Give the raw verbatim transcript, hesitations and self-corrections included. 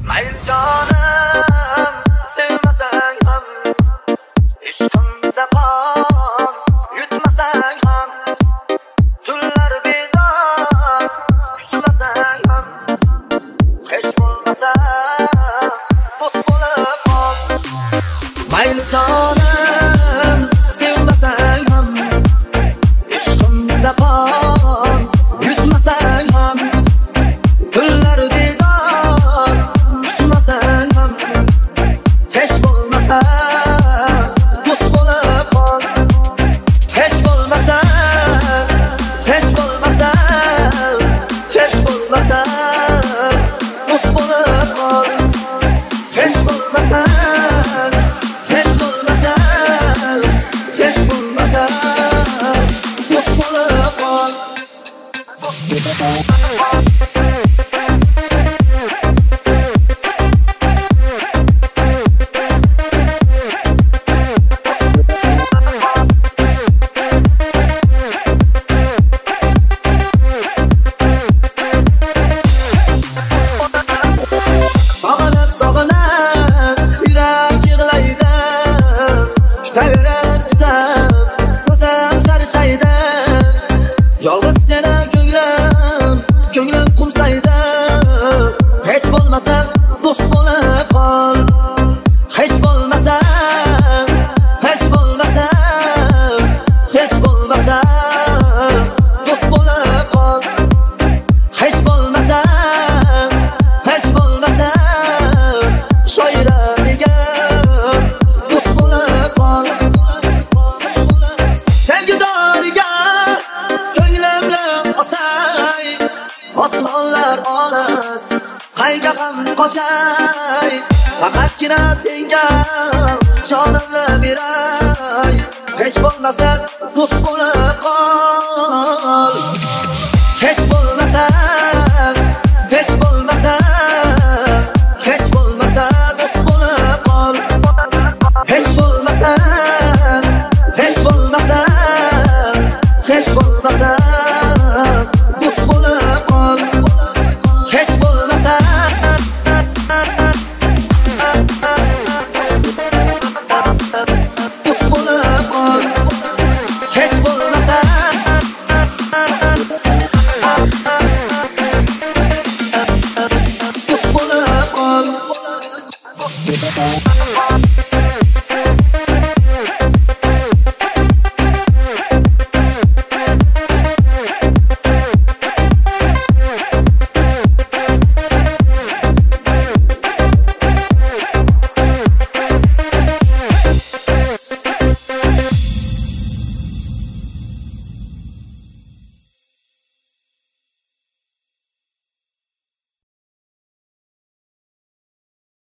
Mayli jonim, sevmasang ham, ishqimda qon, yutmasang ham, tunlar bedor, kutmasang ham, hech bo'lmasa do'st bo'lib qol. Mayli jonim, sevmasang ham, ishqimda qon, yutmasang ham, tunlar bedor, kutmasang ham, hech bo'lmasa do'st bo'lib qol. Hech bo'lmasa, hech bo'lmasa, hech bo'lmasa do'st bo'lib qol. Hech bo'lmasa, hech bo'lmasa, hech bo'lmasa do'st bo'lib qol. Sog'inib, sog'inib, yurak yig'laydi. Tutaverib, tutib, ko'zim charchaydi. Yolg'iz seni ko'nglim, ko'nglim qumsaydi. Hech bo'lmasa do'st bo'lib qol. Hech bo'lmasa, hech bo'lmasa, hech bo'lmasa do'st bo'lib qol. Hech bo'lmasa, hech bo'lmasa shoiramiga do'st bo'lib qol. Sevgidoriga ko'nglimni osay, osmonlar olis, qayga ham qochay. Faqatgina senga jonimni beray. Hech bo'lmasa do'st bo'lib qol.